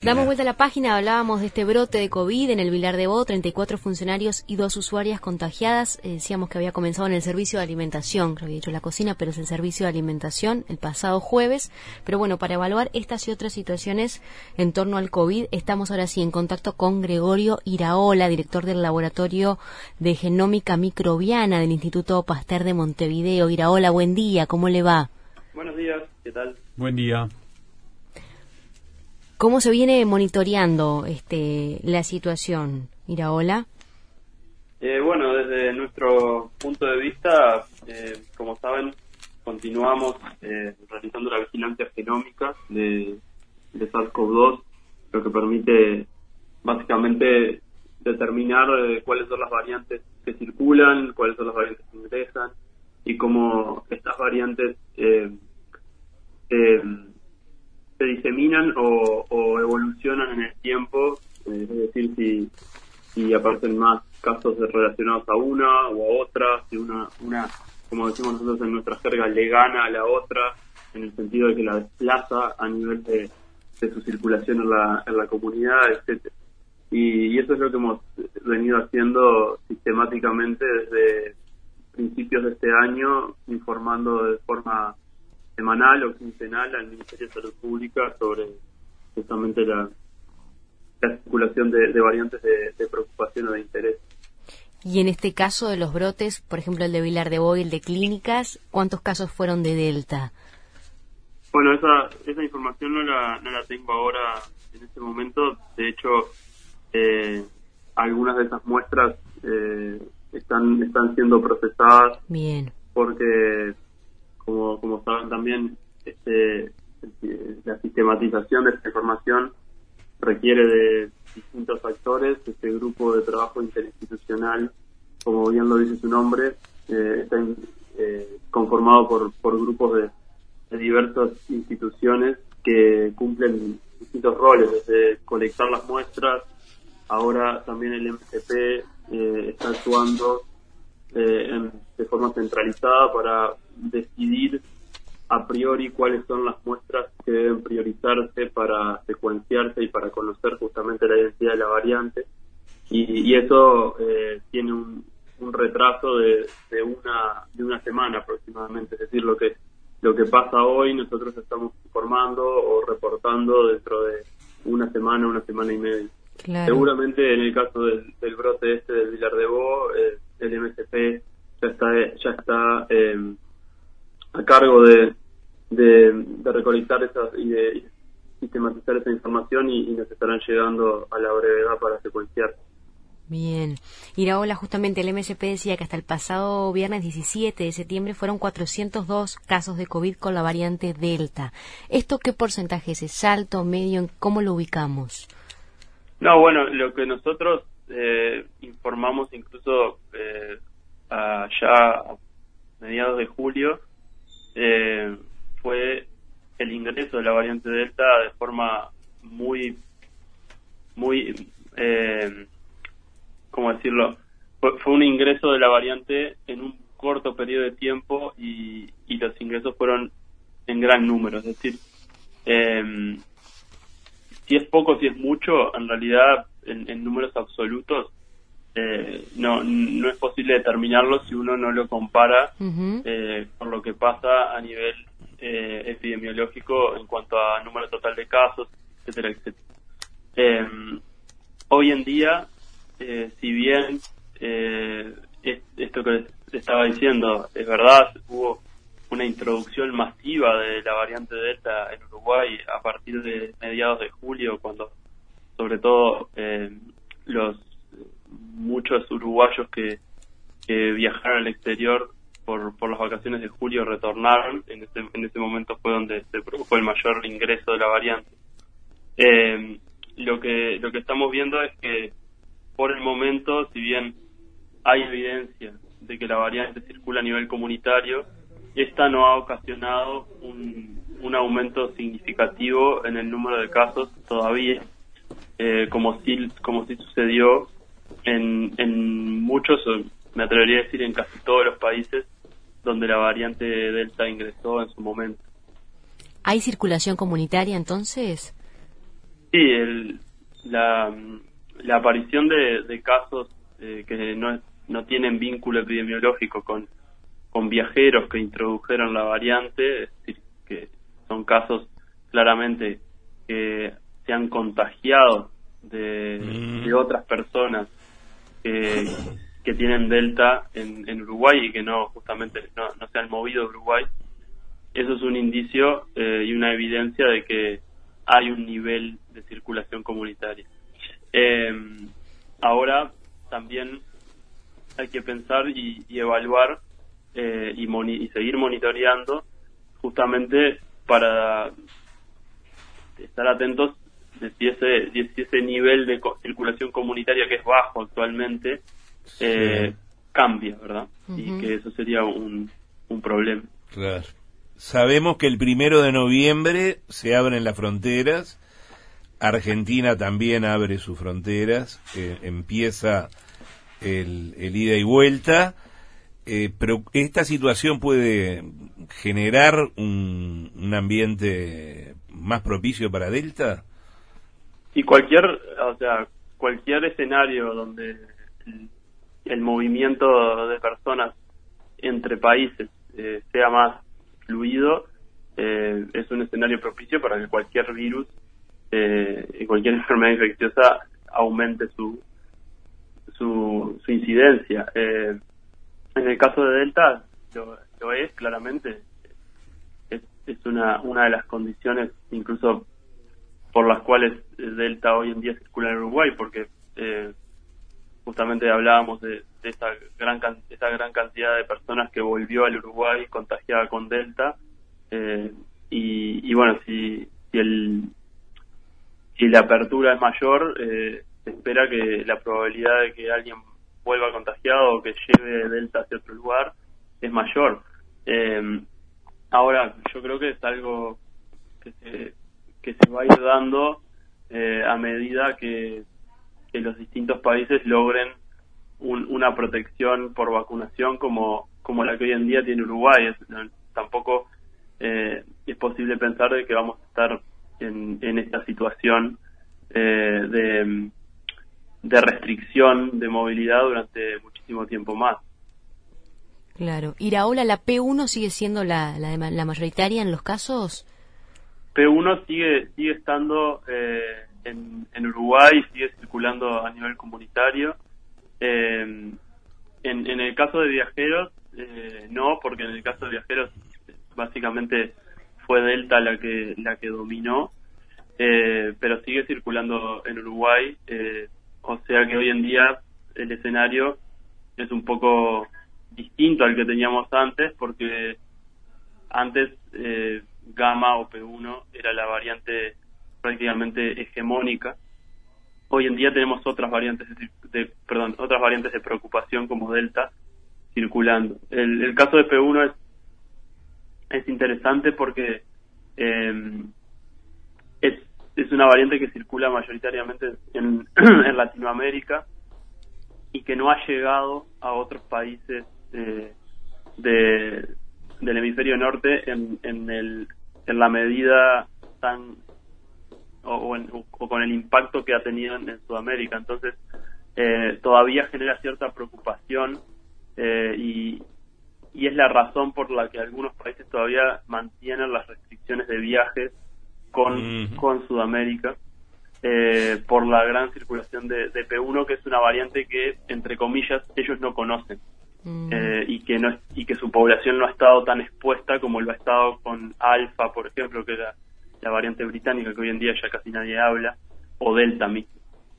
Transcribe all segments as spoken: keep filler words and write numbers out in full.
Damos vuelta a la página, hablábamos de este brote de COVID en el Vilar de Bo, treinta y cuatro funcionarios y dos usuarias contagiadas. Eh, decíamos que había comenzado en el servicio de alimentación, creo que había dicho la cocina, pero es el servicio de alimentación el pasado jueves. Pero bueno, para evaluar estas y otras situaciones en torno al COVID, estamos ahora sí en contacto con Gregorio Iraola, director del Laboratorio de Genómica Microbiana del Instituto Pasteur de Montevideo. Iraola, buen día, ¿cómo le va? Buenos días, ¿qué tal? Buen día. ¿Cómo se viene monitoreando este la situación, Iraola? Eh, bueno, desde nuestro punto de vista, eh, como saben, continuamos eh, realizando la vigilancia genómica de, de SARS-CoV dos, lo que permite básicamente determinar eh, cuáles son las variantes que circulan, cuáles son las variantes que ingresan y cómo estas variantes eh, eh, se diseminan o, o evolucionan en el tiempo, eh, es decir, si, si aparecen más casos relacionados a una o a otra, si una, una, como decimos nosotros en nuestra jerga, le gana a la otra, en el sentido de que la desplaza a nivel de, de su circulación en la, en la comunidad, etcétera. Y, y eso es lo que hemos venido haciendo sistemáticamente desde principios de este año, informando de forma semanal o quincenal al Ministerio de Salud Pública sobre justamente la, la circulación de, de variantes de, de preocupación o de interés. Y en este caso de los brotes, por ejemplo el de Vilar de Bo y el de clínicas, ¿cuántos casos fueron de Delta? Bueno, esa esa información no la, no la tengo ahora en este momento. De hecho, eh, algunas de esas muestras eh, están están siendo procesadas. Bien. Porque Como, como saben también, este, la sistematización de esta información requiere de distintos actores. Este grupo de trabajo interinstitucional, como bien lo dice su nombre, eh, está eh, conformado por, por grupos de, de diversas instituciones que cumplen distintos roles, desde colectar las muestras. Ahora también el M S P eh, está actuando eh, en, de forma centralizada para decidir a priori cuáles son las muestras que deben priorizarse para secuenciarse y para conocer justamente la identidad de la variante, y, y eso eh, tiene un, un retraso de, de una de una semana aproximadamente. Es decir, lo que lo que pasa hoy nosotros estamos informando o reportando dentro de una semana, una semana y media. Claro. Seguramente en el caso del, del brote este del Vilar de Bo, eh, el M S P ya está ya está eh, a cargo de, de, de recolectar esas y de sistematizar esa información y, y nos estarán llegando a la brevedad para secuenciar. Bien. Iraola, justamente el M S P decía que hasta el pasado viernes diecisiete de septiembre fueron cuatrocientos dos casos de COVID con la variante Delta. ¿Esto qué porcentaje es? ¿Es alto, medio? ¿Cómo lo ubicamos? No, bueno, lo que nosotros eh, informamos incluso eh, allá a mediados de julio eh, fue el ingreso de la variante Delta de forma muy, muy, eh, ¿cómo decirlo? Fue, fue un ingreso de la variante en un corto periodo de tiempo y, y los ingresos fueron en gran número, es decir, eh, si es poco, si es mucho, en realidad en, en números absolutos eh, no no es posible determinarlo si uno no lo compara uh-huh. eh, con lo que pasa a nivel eh, epidemiológico en cuanto a número total de casos, etcétera, etcétera. Eh, hoy en día, eh, si bien eh, es, esto que les estaba diciendo es verdad, hubo una introducción masiva de la variante Delta en Uruguay a partir de mediados de julio, cuando sobre todo eh, los muchos uruguayos que, que viajaron al exterior por, por las vacaciones de julio retornaron. En ese, en ese momento fue donde se produjo el mayor ingreso de la variante. Eh, lo que lo que estamos viendo es que por el momento, si bien hay evidencia de que la variante circula a nivel comunitario, esta no ha ocasionado un, un aumento significativo en el número de casos todavía, eh, como sí como sí sucedió en, en muchos, me atrevería a decir en casi todos los países donde la variante Delta ingresó en su momento. ¿Hay circulación comunitaria entonces? Sí, el, la, la aparición de, de casos eh, que no, no tienen vínculo epidemiológico con, con viajeros que introdujeron la variante, es decir, que son casos claramente que se han contagiado de, mm. de otras personas que, que tienen Delta en, en Uruguay y que no justamente no, no se han movido de Uruguay. Eso es un indicio eh, y una evidencia de que hay un nivel de circulación comunitaria. Eh, ahora también hay que pensar y, y evaluar eh, y, moni- y seguir monitoreando justamente para estar atentos de si ese, de si ese nivel de co- circulación comunitaria, que es bajo actualmente, eh, Sí. cambia, ¿verdad? Uh-huh. Y que eso sería un, un problema. Claro. Sabemos que el primero de noviembre se abren las fronteras. Argentina también abre sus fronteras. Eh, empieza el, el ida y vuelta. Eh, pero esta situación puede generar un, un ambiente más propicio para Delta. Y cualquier, o sea, cualquier escenario donde el, el movimiento de personas entre países eh, sea más fluido, eh, es un escenario propicio para que cualquier virus eh, y cualquier enfermedad infecciosa aumente su su, su incidencia. Eh, en el caso de Delta lo, lo es claramente, es, es una una de las condiciones incluso por las cuales Delta hoy en día circula en Uruguay, porque eh, justamente hablábamos de, de esa gran can- esa gran cantidad de personas que volvió al Uruguay contagiada con Delta, eh, y, y bueno, si, si el si la apertura es mayor, eh, se espera que la probabilidad de que alguien vuelva contagiado o que lleve Delta hacia otro lugar es mayor. Eh, ahora, yo creo que es algo que se, que se va a ir dando eh, a medida que, que los distintos países logren un, una protección por vacunación como, como la que hoy en día tiene Uruguay. Es, no, tampoco eh, es posible pensar de que vamos a estar en, en esta situación eh, de, de restricción de movilidad durante muchísimo tiempo más. Claro. Iraola, ¿la P uno sigue siendo la, la, de ma- la mayoritaria en los casos? P uno sigue sigue estando eh, en, en Uruguay, sigue circulando a nivel comunitario. Eh, en, en el caso de viajeros, eh, no, porque en el caso de viajeros básicamente fue Delta la que la que dominó, eh, pero sigue circulando en Uruguay, eh, o sea que hoy en día el escenario es un poco distinto al que teníamos antes, porque antes eh, Gamma o P uno era la variante prácticamente hegemónica. Hoy en día tenemos otras variantes de, de perdón otras variantes de preocupación como Delta circulando. El, el caso de P uno es es interesante porque eh, es es una variante que circula mayoritariamente en, en Latinoamérica y que no ha llegado a otros países eh, de del hemisferio norte en, en el en la medida tan o, o, en, o con el impacto que ha tenido en, en Sudamérica. Entonces eh, todavía genera cierta preocupación eh, y y es la razón por la que algunos países todavía mantienen las restricciones de viajes con Mm. con Sudamérica, eh, por la gran circulación de, de P uno, que es una variante que, entre comillas, ellos no conocen. Mm. Eh, y que no es, y que su población no ha estado tan expuesta como lo ha estado con Alfa, por ejemplo, que era la variante británica que hoy en día ya casi nadie habla, o Delta mismo.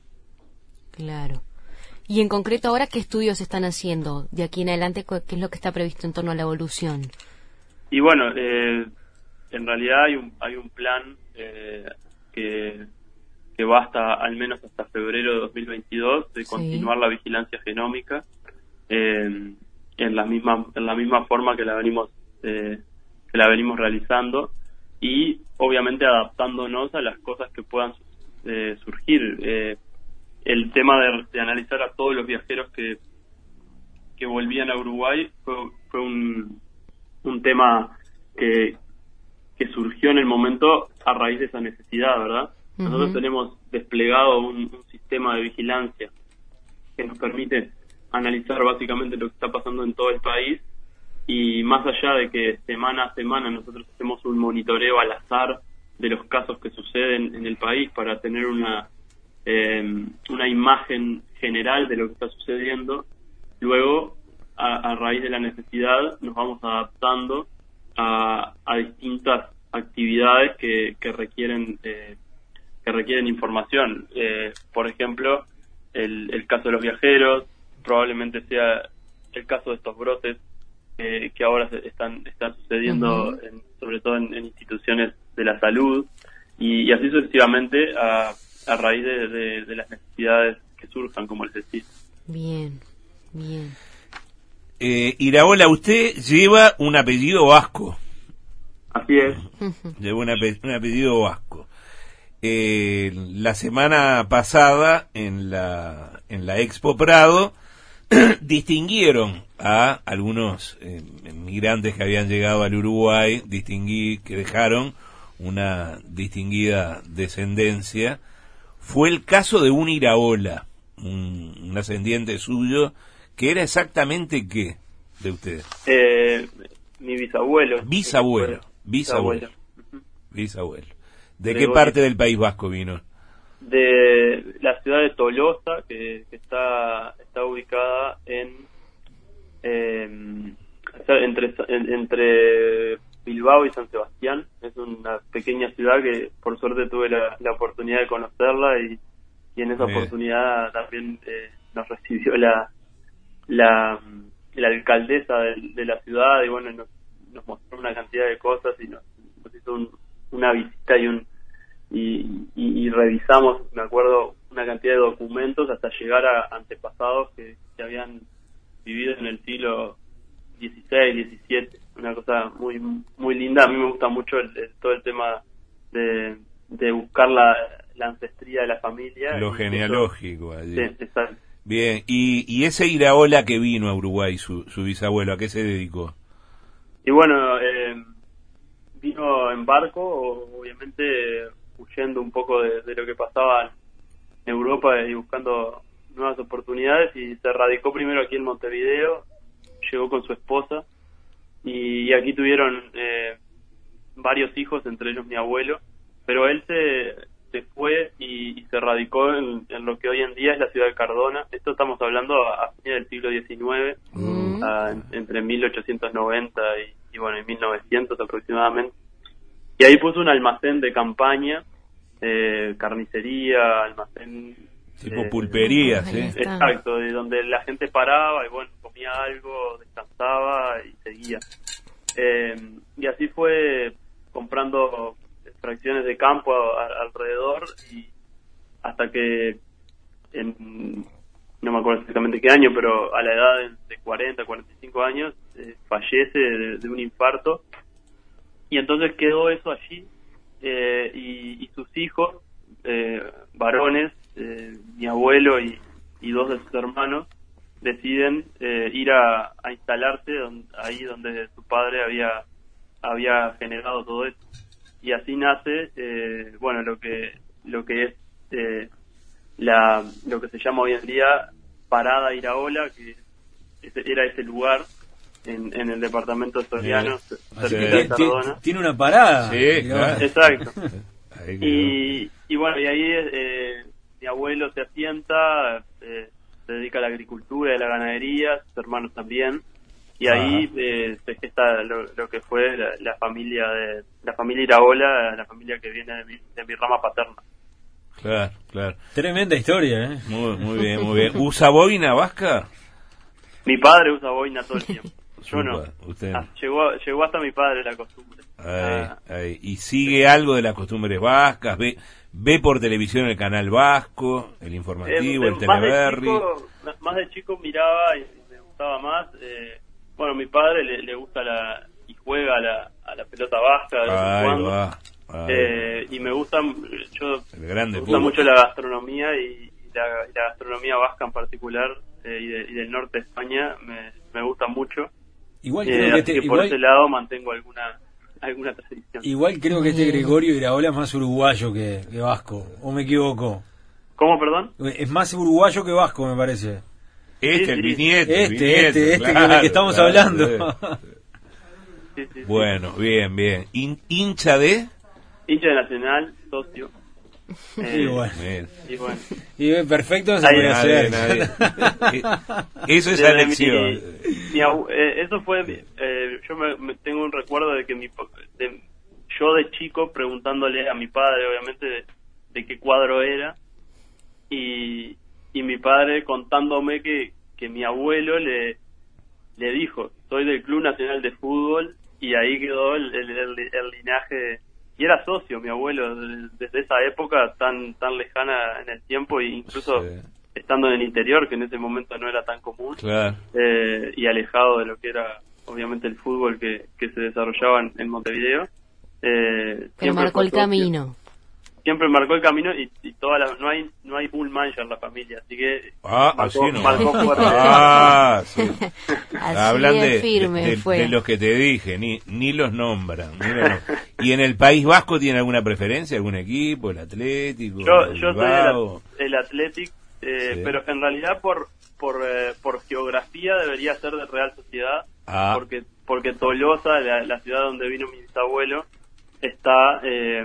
Claro. Y en concreto ahora, ¿qué estudios están haciendo de aquí en adelante? ¿Qué es lo que está previsto en torno a la evolución? Y bueno, eh, en realidad hay un hay un plan eh, que que va hasta al menos hasta febrero de dos mil veintidós de Sí. continuar la vigilancia genómica eh, en la misma en la misma forma que la venimos eh, que la venimos realizando, y obviamente adaptándonos a las cosas que puedan eh, surgir. Eh, el tema de, de analizar a todos los viajeros que que volvían a Uruguay fue, fue un un tema que que surgió en el momento a raíz de esa necesidad, ¿verdad? Nosotros Uh-huh. tenemos desplegado un, un sistema de vigilancia que nos permite analizar básicamente lo que está pasando en todo el país, y más allá de que semana a semana nosotros hacemos un monitoreo al azar de los casos que suceden en el país para tener una eh, una imagen general de lo que está sucediendo. Luego, a, a raíz de la necesidad, nos vamos adaptando a, a distintas actividades que, que requieren eh, que requieren información. Eh, por ejemplo, el, el caso de los viajeros, probablemente sea el caso de estos brotes eh, que ahora se están están sucediendo, Uh-huh. en, sobre todo en, en instituciones de la salud, y, y así sucesivamente a, a raíz de, de, de las necesidades que surjan, como les decía. Bien, bien. Eh, Iraola, usted lleva un apellido vasco. Así es. Lleva un, ape- un apellido vasco. Eh, la semana pasada, en la, en la Expo Prado, distinguieron a algunos eh, migrantes que habían llegado al Uruguay, distinguí, que dejaron una distinguida descendencia. Fue el caso de un Iraola, un, un ascendiente suyo, que era exactamente ¿qué de usted? Eh, mi bisabuelo. Bisabuelo, bisabuelo, Ujú. bisabuelo. ¿De De qué Goya. parte del País Vasco vino? De la ciudad de Tolosa, que, que está está ubicada en eh, entre en- entre Bilbao y San Sebastián. Es una pequeña ciudad que por suerte tuve la, la oportunidad de conocerla, y, y en esa Bien. oportunidad también eh, nos recibió la la, la alcaldesa de, de la ciudad, y bueno, nos, nos mostró una cantidad de cosas, y nos, nos hizo un, una visita y un y, y, y revisamos, me acuerdo, una cantidad de documentos hasta llegar a antepasados que, que habían vivido en el siglo dieciséis, diecisiete, una cosa muy muy linda. A mí me gusta mucho el, el- todo el tema de, de buscar la, la ancestría de la familia. Lo y genealógico allí. eso- sí, exacto. Bien, y, y ese Iraola que vino a Uruguay, su, su bisabuelo, ¿a qué se dedicó? Y bueno, eh, vino en barco, o- obviamente huyendo un poco de, de lo que pasaba en Europa y buscando nuevas oportunidades, y se radicó primero aquí en Montevideo, llegó con su esposa, y, y aquí tuvieron eh, varios hijos, entre ellos mi abuelo, pero él se, se fue y, y se radicó en, en lo que hoy en día es la ciudad de Cardona. Esto estamos hablando a, a fines del siglo diecinueve, Mm. a- en- entre mil ochocientos noventa y, y bueno, y mil novecientos aproximadamente. Y ahí puso un almacén de campaña, eh, carnicería, almacén... Tipo eh, pulperías, ahí ¿eh? está. Exacto, de donde la gente paraba y bueno, comía algo, descansaba y seguía. Eh, y así fue comprando fracciones de campo a- a- alrededor, y hasta que en, no me acuerdo exactamente qué año, pero a la edad de, de cuarenta, cuarenta y cinco años eh, fallece de, de un infarto, y entonces quedó eso allí, eh, y, y sus hijos eh, varones, eh, mi abuelo y, y dos de sus hermanos, deciden eh, ir a, a instalarse don- ahí donde su padre había había generado todo esto, y así nace eh, bueno lo que lo que es eh, la lo que se llama hoy en día Parada Iraola, que ese- era ese lugar en, en el departamento de Soriano, Eh, cerquita sí. de Tiene- Cardona. Tiene una parada. Sí, digamos. claro. Exacto. Ahí quedó. Y, y bueno, y ahí eh, mi abuelo se asienta, eh, se dedica a la agricultura y a la ganadería, sus hermanos también, y ahí Ajá. eh, se gesta lo, lo que fue la, la familia de la familia Iraola, la familia que viene de mi, de mi rama paterna. Claro, claro. Tremenda historia, ¿eh? Muy, muy bien, muy bien. ¿Usa boina vasca? Mi padre usa boina todo el tiempo, yo no. Supa, usted no. Ah, llegó, llegó hasta mi padre la costumbre. Ahí, Ah, ahí. ¿Y sigue algo de las costumbres vascas? ¿Ve, ve por televisión el canal vasco, el informativo, Eh, el más de Teleberry? chico, más de chico miraba y me gustaba más. Eh, bueno, mi padre le, le gusta la y juega a la, a la pelota vasca de vez en Ahí cuando. va. ahí Eh, y me gusta, yo El grande me gusta fútbol. mucho la gastronomía, y, y la, y la gastronomía vasca en particular, eh, y, de- y del norte de España me, me gusta mucho. Igual Eh, creo que, así te- que por igual, ese lado mantengo alguna alguna tradición. Igual creo que este Gregorio Iraola es más uruguayo que, que vasco, ¿o me equivoco? ¿Cómo, perdón? Es más uruguayo que vasco, me parece. Este, Sí, el sí. Viñete. Este, Viñete, este, este claro, con el que estamos claro, hablando. sí. Sí, sí, sí. Bueno, bien, bien. In- ¿Hincha de? Hincha de Nacional, socio. Eh, Y bueno. Bien. y bueno. Y eh, perfecto se Ahí, puede Nadie, hacer. nadie. Eso es Desde elección. mi- mi abu- eh, eso fue, eh, yo me, me tengo un recuerdo de que mi, pa- de- yo de chico preguntándole a mi padre, obviamente, de, de qué cuadro era, y, y mi padre contándome que, que mi abuelo le, le dijo, soy del Club Nacional de Fútbol, y ahí quedó el, el, el, el linaje, y era socio mi abuelo de- desde esa época tan tan lejana en el tiempo, e incluso Sí. estando en el interior, que en ese momento no era tan común, Claro. eh, y alejado de lo que era obviamente el fútbol que, que se desarrollaba en, en Montevideo. Eh, Pero siempre marcó fue el socio. camino. Siempre marcó el camino y, y toda la, no hay no hay bull manager en la familia, así que Ah, marcó, así no. marcó fuerte. Ah, sí. Así Hablan de de, firme de- de- fue. de los que te dije, ni, ni los nombran. ni los nombran. ¿Y en el País Vasco tiene alguna preferencia, algún equipo, el Atlético? Yo, el yo soy Bilbao? el, el Athletic, eh, Sí. pero en realidad por por eh, por geografía debería ser de Real Sociedad, Ah. porque porque Tolosa, la, la ciudad donde vino mi bisabuelo, está eh,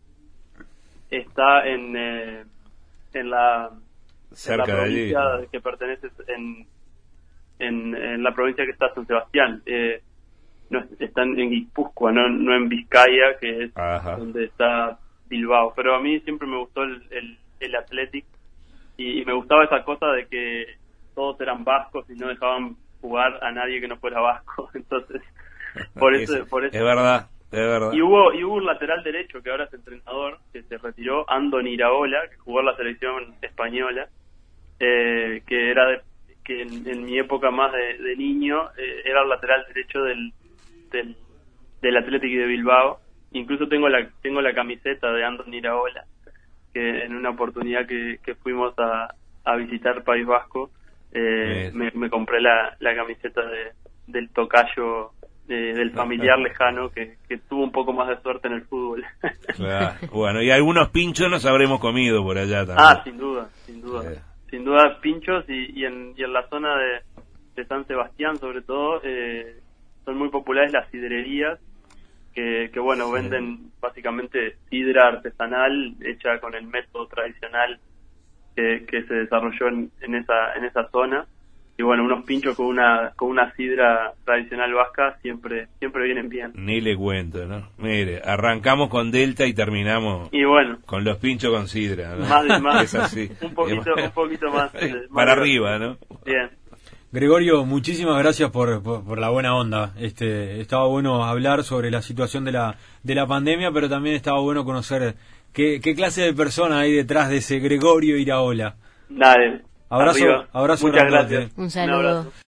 está en eh, en la Cerca en la de allí. provincia que pertenece en, en en la provincia que está San Sebastián. Eh, no, están en Guipúzcoa, no, no en Vizcaya, que es Ajá. donde está Bilbao. Pero a mí siempre me gustó el, el, el Athletic y, y me gustaba esa cosa de que todos eran vascos y no dejaban jugar a nadie que no fuera vasco. Entonces, por eso, Es- por eso. Es verdad, es verdad. Y hubo, y hubo un lateral derecho que ahora es entrenador, que se retiró, Andoni Iraola, que jugó en la selección española, eh, que era de, que en, en mi época más de, de niño eh, era el lateral derecho del, del del Athletic de Bilbao. Incluso tengo la tengo la camiseta de Andoni Iraola, que en una oportunidad que, que fuimos a, a visitar País Vasco, eh, me, me compré la, la camiseta de, del tocayo, de- del familiar lejano que, que tuvo un poco más de suerte en el fútbol. Claro. Bueno, y algunos pinchos nos habremos comido por allá también. Ah, sin duda, sin duda. Sí. Sin duda pinchos y, y, en, y en la zona de, de San Sebastián sobre todo eh, son muy populares las sidrerías que, que bueno, Sí. venden básicamente sidra artesanal hecha con el método tradicional que, que se desarrolló en, en esa en esa zona. Y bueno, unos pinchos con una con una sidra tradicional vasca siempre siempre vienen bien. Ni le cuento, ¿no? Mire, arrancamos con Delta y terminamos Y bueno, con los pinchos con sidra, ¿no? más de más Es así. un poquito un poquito más, eh, más Para de- arriba, ¿no? Bien. Gregorio, muchísimas gracias por, por, por la buena onda. Este, estaba bueno hablar sobre la situación de la de la pandemia, pero también estaba bueno conocer qué, qué clase de persona hay detrás de ese Gregorio Iraola. Dale. Abrazo, Arriba. abrazo Muchas grandote. gracias. Un Un saludo. abrazo.